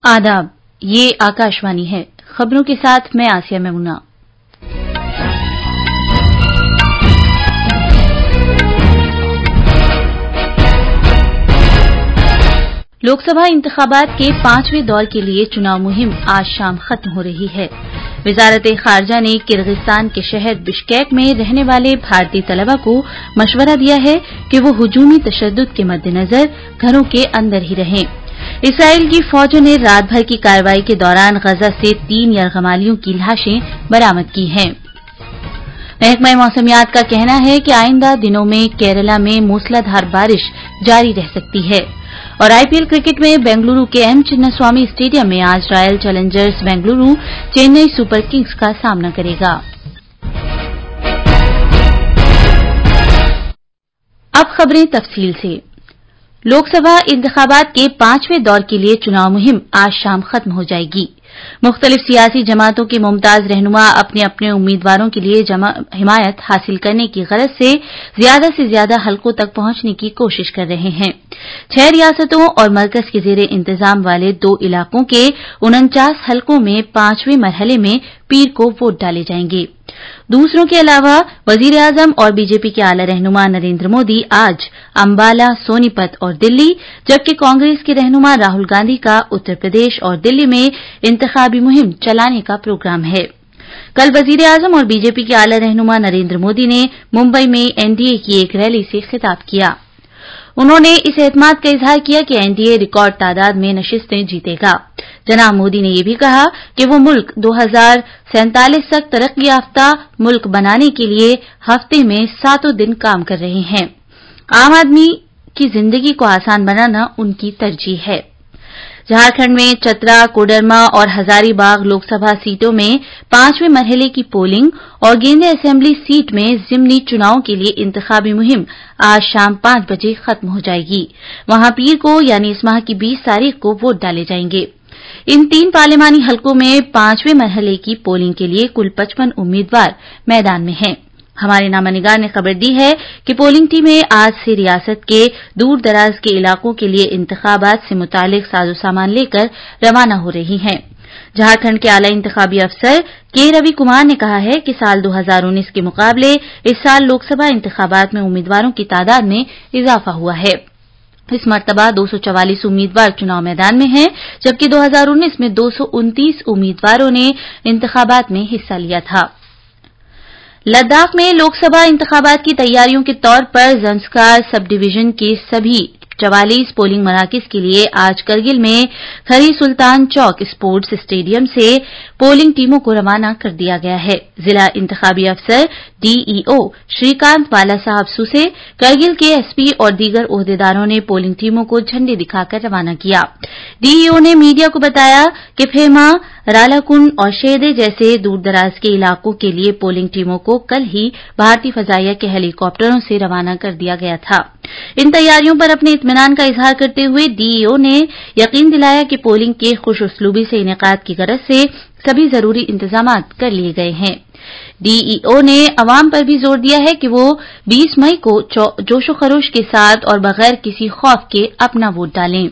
आदाब, ये आकाशवाणी है। खबरों के साथ मैं आसिया मेमुना। लोकसभा इंतखाबात के 5वें दौर के लिए चुनाव मुहिम आज शाम खत्म हो रही है। वजारत-ए-खारजा ने किर्गिस्तान के शहर बिश्केक में रहने वाले भारतीय तलबा को मशवरा दिया है कि वो हुजूमी तशद्दुद के मद्देनजर घरों के अंदर ही रहें। इसराइल की फौजों ने रात भर की कार्रवाई के दौरान गजा से 3 यरगमालियों की लाशें बरामद की हैं। महकमा मौसमियात का कहना है कि आइंदा दिनों में केरला में मूसलाधार बारिश जारी रह सकती है। और आईपीएल क्रिकेट में बेंगलुरु के एम चिन्नास्वामी स्टेडियम में आज Royal Challengers Bengaluru Chennai Super Kings का सामना करेगा। अब खबरें तफसील से। लोकसभा इंतखाबात के 5वें दौर के लिए चुनाव मुहिम आज शाम खत्म हो जाएगी। मुख्तलिफ सियासी जमातों के मुमताज रहनुमा अपने अपने उम्मीदवारों के लिए हिमायत हासिल करने की गरज से ज्यादा हलकों तक पहुंचने की कोशिश कर रहे हैं। 6 रियासतों और मरकज के जेर इंतजाम वाले 2 इलाकों के 49 हलकों में 5वें मरहले में पीर को वोट डाले जाएंगे। दूसरों के अलावा वजीर आजम और बीजेपी के आला रहनुमा नरेंद्र मोदी आज अंबाला, सोनीपत और दिल्ली, जबकि कांग्रेस के रहनुमा राहुल गांधी का उत्तर प्रदेश और दिल्ली में इंतखाबी मुहिम चलाने का प्रोग्राम है। कल वजीर आजम और बीजेपी के आला रहनुमा नरेंद्र मोदी ने मुंबई में एनडीए की एक रैली से खिताब किया। उन्होंने इस एतमाद का इजहार किया कि एनडीए रिकॉर्ड तादाद में नशिस्तें जीतेगा। जनाब मोदी ने यह भी कहा कि वो मुल्क 2047 तक तरक्की याफ्ता मुल्क बनाने के लिए हफ्ते में 7 दिन काम कर रहे हैं। आम आदमी की जिंदगी को आसान बनाना उनकी तरजीह है। झारखंड में चतरा, कोडरमा और हजारीबाग लोकसभा सीटों में 5वें मरहले की पोलिंग और गेंदे असेंबली सीट में जिमनी चुनाव के लिए इंतखाबी मुहिम आज शाम 5 बजे खत्म हो जाएगी। वहां पीर को यानी इस माह की 20 तारीख को वोट डाले जाएंगे। इन 3 पार्लिमानी हलकों में 5वें मरहले की पोलिंग के लिए कुल 55 उम्मीदवार मैदान में हैं। हमारे नामानिगार ने खबर दी है कि पोलिंग टीमें आज से रियासत के दूर दराज के इलाकों के लिए इंतखाबात से मुतालिक साजो सामान लेकर रवाना हो रही हैं। झारखंड के आला इंतखाबी अफसर के रवि कुमार ने कहा है कि साल 2019 के मुकाबले इस साल लोकसभा इंतखाबात में उम्मीदवारों की तादाद में इजाफा हुआ है। इस मर्तबा 244 उम्मीदवार चुनाव मैदान में हैं, जबकि 2019 में 229 उम्मीदवारों ने इंतखाबात में हिस्सा लिया था। लद्दाख में लोकसभा इंतखाबात की तैयारियों के तौर पर ज़ंस्कार सब डिवीजन के सभी 44 पोलिंग मराकज के लिए आज करगिल में खरी सुल्तान चौक स्पोर्ट्स स्टेडियम से पोलिंग टीमों को रवाना कर दिया गया है। जिला इंतखाबी अफसर डीईओ श्रीकांत बाला साहब सुसे, करगिल के एसपी और दीगर ओहदेदारों ने पोलिंग टीमों को झंडे दिखाकर रवाना किया। डीईओ ने मीडिया को बताया कि फेमा, रालाकुंड और शेरदे जैसे दूरदराज के इलाकों के लिए पोलिंग टीमों को कल ही भारतीय फजाइया के हेलीकॉप्टरों से रवाना कर दिया गया था। इन तैयारियों पर अपने इत्मीनान का इजहार करते हुए डीईओ ने यकीन दिलाया कि पोलिंग के खुश उसलूबी से इनेकाद की गरज से सभी जरूरी इंतजामात कर लिए गए हैं। डीईओ ने अवाम पर भी जोर दिया है कि वो 20 मई को जोशो खरोश के साथ और बगैर किसी खौफ के अपना वोट डालें।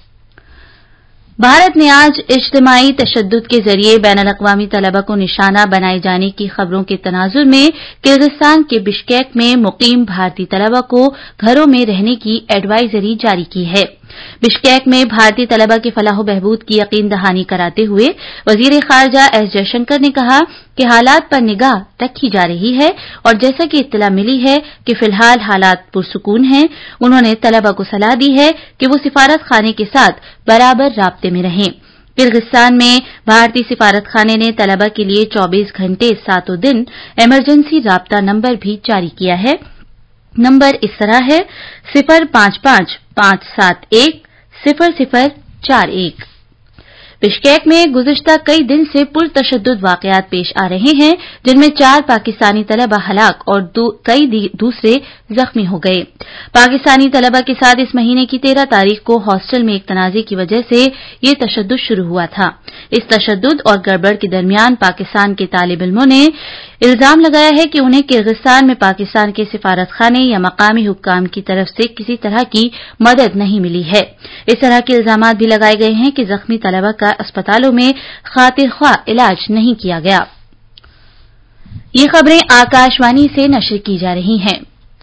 भारत ने आज इज्तिमाई तशद्दुद के जरिए बैनुल-अक़वामी तलबा को निशाना बनाए जाने की खबरों के तनाजुर में किर्गिस्तान के बिश्केक में मुकीम भारतीय तलबा को घरों में रहने की एडवाइजरी जारी की है। बिश्केक में भारतीय तलबा के फलाह बहबूद की यकीन दहानी कराते हुए वजीर खारजा एस जयशंकर ने कहा कि हालात पर निगाह रखी जा रही है और जैसा कि इत्तला मिली है कि फिलहाल हालात पुरसुकून हैं, उन्होंने तलबा को सलाह दी है कि वो सिफारत खाने के साथ बराबर राब्ते में रहें। किर्गिस्तान में भारतीय सिफारत खाने ने तलबा के लिए 24 घंटे 7 दिन इमरजेंसी राब्ता नंबर भी जारी किया है। नंबर इस तरह है 055 571 0041। बिश्केक में गुज़िश्ता कई दिन से पुरतशद्दुद वाक़यात पेश आ रहे हैं, जिनमें 4 पाकिस्तानी तलबा हलाक और कई दूसरे जख्मी हो गए। पाकिस्तानी तलबा के साथ इस महीने की 13 तारीख को हॉस्टल में एक तनाज़े की वजह से ये तशद्दुद शुरू हुआ था। इस तशद्दुद और गड़बड़ के दरमियान पाकिस्तान के तालिब इल्मों ने इल्जाम लगाया है कि उन्हें किर्गिस्तान में पाकिस्तान के सिफारत खाने या मकामी हुक्काम की तरफ से किसी तरह की मदद नहीं मिली है। इस तरह के इल्जाम भी लगाए गए हैं कि जख्मी तलबा का अस्पतालों में खातिरख्वाह इलाज नहीं किया गया। ये खबरें आकाशवाणी से नशर की जा रही हैं।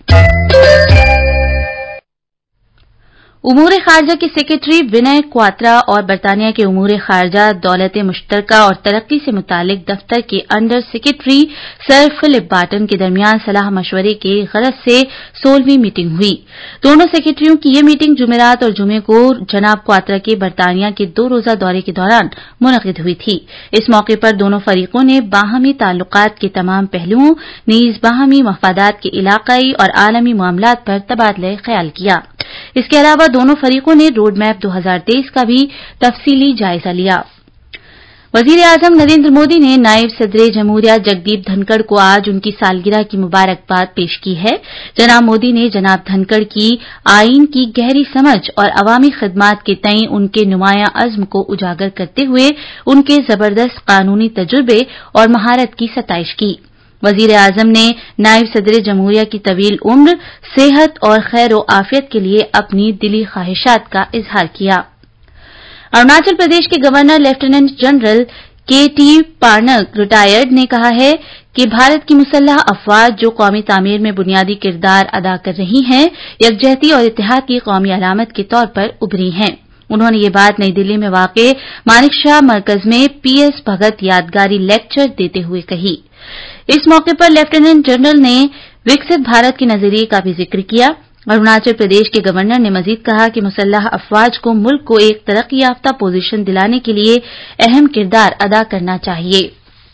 उमूर खारजा के सेक्रेटरी विनय क्वात्रा और बरतानिया के उमूर खारजा, दौलत मुश्तरका और तरक्की से मुतालिक दफ्तर के under secretary Sir Philip Barton के दरमियान सलाह मशवरे के गरज से 16वीं मीटिंग हुई। दोनों सेक्रेटरियों की यह मीटिंग जुमेरात और जुमे को जनाब क्वात्रा के बरतानिया के 2 रोजा दौरे के दौरान मुनक़िद हुई थी। इस मौके पर दोनों फरीकों ने बाहमी ताल्लुकात के तमाम पहलुओं, नीज बाहमी मफादात के इलाकाई और आलमी मामलात पर तबादला ख्याल किया। इसके अलावा दोनों फरीकों ने रोड मैप 2023 का भी तफसीली जायजा लिया। वजीर आजम नरेंद्र मोदी ने नायब सदर जमहूरिया जगदीप धनखड़ को आज उनकी सालगिरह की मुबारकबाद पेश की है। जनाब मोदी ने जनाब धनखड़ की आईन की गहरी समझ और अवामी खिदमात के तई उनके नुमायां अज़्म को उजागर करते हुए उनके जबरदस्त कानूनी तजुर्बे और महारत की सताइश की। वजीर आजम ने नायब सदर जमहूरिया की तवील उम्र, सेहत और खैर व आफियत के लिए अपनी दिली ख्वाहिशात का इजहार किया। अरुणाचल प्रदेश के governor lieutenant general K T. Parnaik retired ने कहा है कि भारत की मुसल्लह अफवाज जो कौमी तामीर में बुनियादी किरदार अदा कर रही हैं, यकजहती और इत्तेहाद की कौमी अलामत के तौर पर उभरी हैं। उन्होंने ये बात नई दिल्ली में वाक़े मानिकशाह मरकज में पीएस भगत यादगारी लेक्चर देते हुए कही। इस मौके पर लेफ्टिनेंट जनरल ने विकसित भारत के नजरिए का भी जिक्र किया। अरुणाचल प्रदेश के गवर्नर ने मजीद कहा कि मुसल्लह अफवाज को मुल्क को एक तरक्की याफ्ता पोजीशन दिलाने के लिए अहम किरदार अदा करना चाहिए।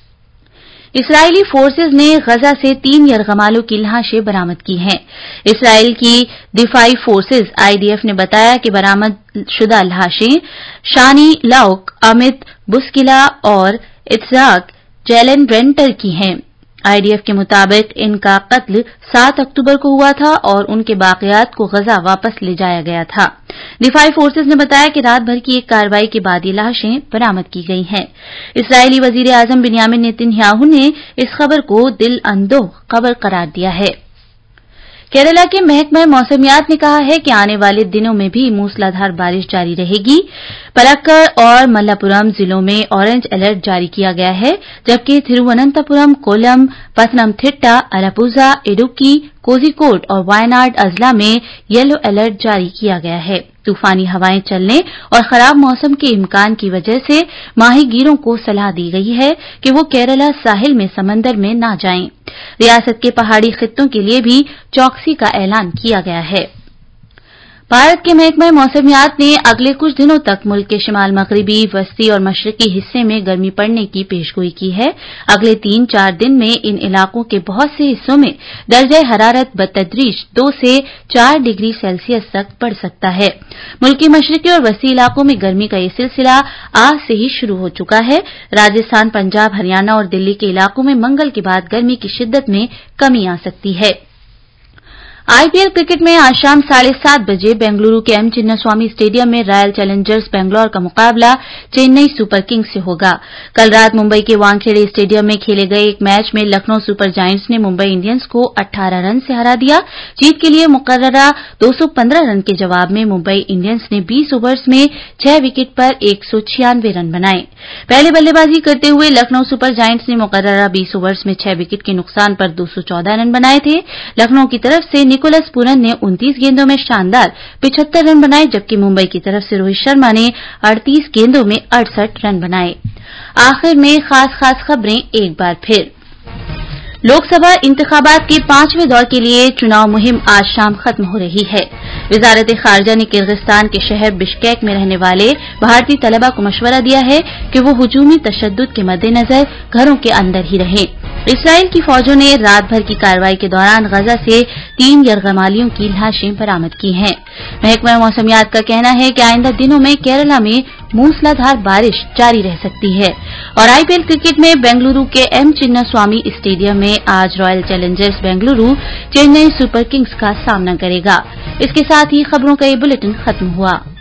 इसराइली फोर्सेज ने गजा से 3 यरगमालों की लाशें बरामद की हैं। इसराइल की दिफाई फोर्सेज आईडीएफ ने बताया कि बरामद शुदा लाशें शानी लाउक, अमित बुस्किला और इत्साक जैलन रेंटर की हैं। आईडीएफ के मुताबिक इनका कत्ल 7 अक्टूबर को हुआ था और उनके बाकियात को गजा वापस ले जाया गया था। दिफाई फोर्सेज ने बताया कि रात भर की एक कार्रवाई के बाद ये लाशें बरामद की गई हैं। इसराइली वजीर आजम बिन्यामिन नेतन्याहू ने इस खबर को दिल अंदोह खबर करार दिया है। केरला के महकमा मौसमियात ने कहा है कि आने वाले दिनों में भी मूसलाधार बारिश जारी रहेगी। पलक्कड़ और मल्लापुरम जिलों में ऑरेंज अलर्ट जारी किया गया है, जबकि थिरुवनंतपुरम, कोल्लम, पथनमथिट्टा, अलापुझा, इडुक्की, कोझिकोड और वायनाड अजला में येलो अलर्ट जारी किया गया है। तूफानी हवाएं चलने और खराब मौसम के इम्कान की वजह से माहीगीरों को सलाह दी गई है कि वो केरला साहिल में समंदर में न जाएं। रियासत के पहाड़ी खित्तों के लिए भी चौकसी का ऐलान किया गया है। भारत के महकमा मौसमियात ने अगले कुछ दिनों तक मुल्क के शिमाल मगरिबी, वस्ती और मशरकी हिस्से में गर्मी पड़ने की पेशगोई की है। अगले 3-4 दिन में इन इलाकों के बहुत से हिस्सों में दर्जा हरारत बतदरीज 2 से 4 डिग्री सेल्सियस तक बढ़ सकता है। मुल्क के मशरकी और वस्ती इलाकों में गर्मी का ये सिलसिला आज से ही शुरू हो चुका है। राजस्थान, पंजाब, हरियाणा और दिल्ली के इलाकों में मंगल के बाद गर्मी की शिद्दत में कमी आ सकती है। आईपीएल क्रिकेट में आज शाम 7:30 बजे बेंगलुरु के एम चिन्नास्वामी स्टेडियम में रॉयल चैलेंजर्स बेंगलौर का मुकाबला चेन्नई सुपर किंग्स से होगा। कल रात मुंबई के वानखेड़े स्टेडियम में खेले गए एक मैच में लखनऊ सुपर जायंट्स ने मुंबई इंडियंस को 18 रन से हरा दिया। जीत के लिए मुकर्ररा 215 रन के जवाब में मुंबई इंडियंस ने 20 ओवर्स में 6 विकेट पर 196 रन बनाए। पहले बल्लेबाजी करते हुए लखनऊ सुपर जायंट्स ने मुकर्ररा 20 ओवर्स में 6 विकेट के नुकसान पर 214 रन बनाए थे। लखनऊ की तरफ से निकोलस पूरन ने 29 गेंदों में शानदार 75 रन बनाए, जबकि मुंबई की तरफ से रोहित शर्मा ने 38 गेंदों में 68 रन बनाए। आखिर में खास खबरें एक बार फिर। लोकसभा इंतखाबात के 5वें दौर के लिए चुनाव मुहिम आज शाम खत्म हो रही है। वजारत खारजा ने किर्गिस्तान के शहर बिश्केक में रहने वाले भारतीय तलबा को मशवरा दिया है कि वो हुजूमी तशद्दुद के मद्देनजर घरों के अंदर ही रहें। इसराइल की फौजों ने रात भर की कार्रवाई के दौरान गजा से 3 यरगमालियों की लाशें बरामद की हैं। महकमा मौसमियात का कहना है कि आइंदा दिनों में केरला में मूसलाधार बारिश जारी रह सकती है। और आईपीएल क्रिकेट में बेंगलुरु के एम चिन्नास्वामी स्टेडियम में आज Royal Challengers Bengaluru Chennai Super Kings का सामना करेगा। इसके साथ ही खबरों का ये बुलेटिन खत्म हुआ।